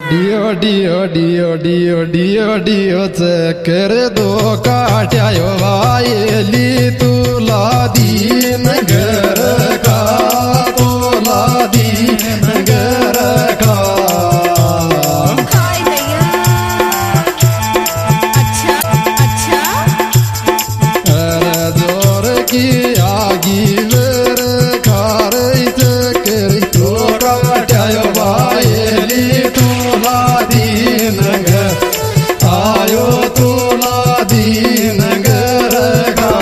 Deo डियो डियो डियो डियो डियो चक्कर दो काट्यायो वायली तुला दीन घर का तुला दीन घर का जोर की आगी वर खार चक्कर दो काट्यायो वायली तुला दीन घर आयो तुला दीन घर का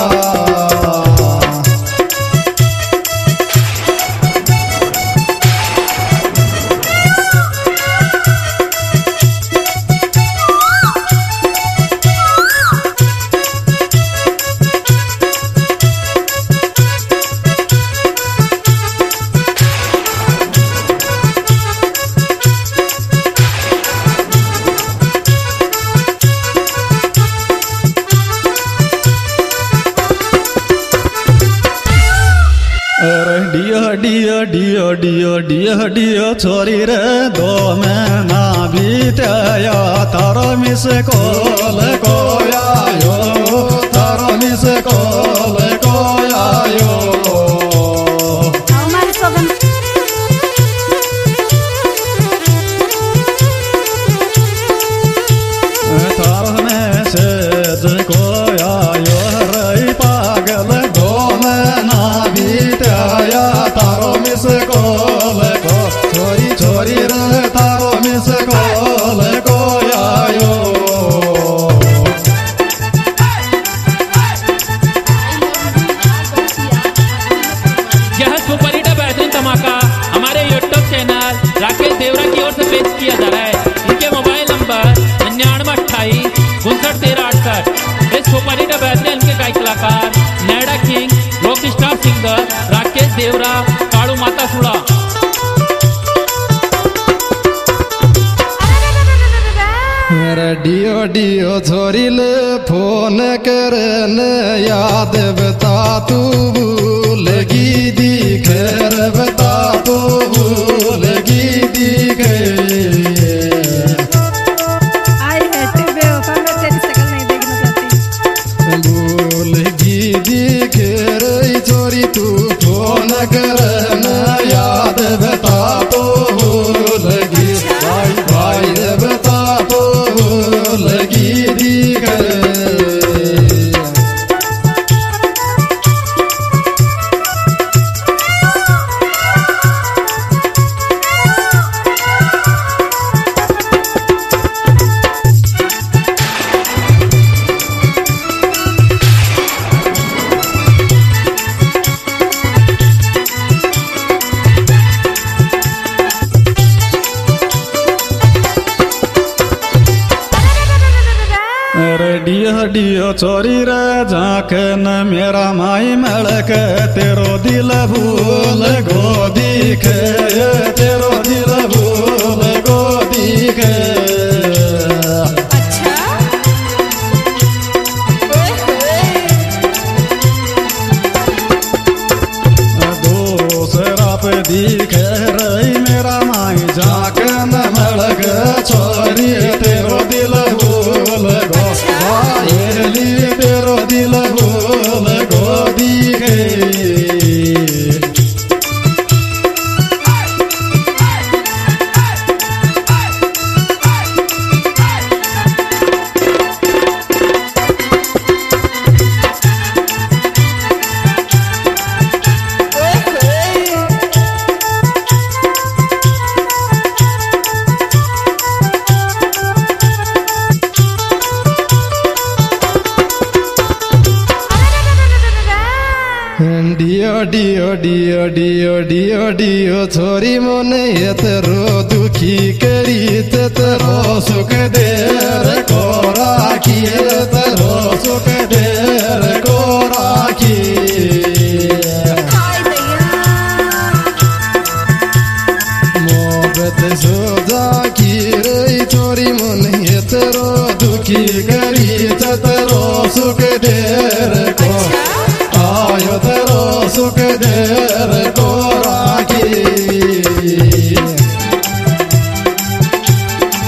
डियो डियो डियो डियो डियो डियो छोरी रे दो महीना बीतया तारो मिस कॉल कोयायो तारो मिस कॉल कोयायो तारो मैसेज कोयायो रही पागल दो महीना बीतया तारो मिस कॉल को छोरी छोरी रे तारो मिस कॉल को आयो यह सुपर हिट बेहतरीन धमाका हमारे यूट्यूब चैनल राकेश देवरा की ओर से पेश किया जा रहा है। इनके मोबाइल नंबर 9928591368। इस सुपर हिट बेहतरीन इनके गायक कलाकार नैडा king rock star singer Rakesh Devra काड़ू माता सुड़ा। डियो डियो छोरी ले फोन करने याद बता तू भूलगी दिखर बता तू भूलगी दिखे भूलगी दिखे रे छोरी तू फोन करने याद बता तो भूलगी भाई भाई बता तो भूलगी दिखे डियो डियो छोरी रे झांकन मेरा माई मलक तेरो दिल भूल गो दिखे तेरो दिल भूल गो दिखे दूसरा पे दिखे रही मेरा माई झांकन मलक छोरी तेरो दिल भूल गो तेरो दिल भूल गो दिखे डियो डियो डियो डियो डियो डियो छोरी मोने तेरो दुखी करी तेरो सुख देर को राखी तेरो सुख देर को राखी मोहब्बत सोजा की रे छोरी मोने तेरो दुखी करी तेरो सुख देर को आयो तेरो सुख देर को राखी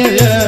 ये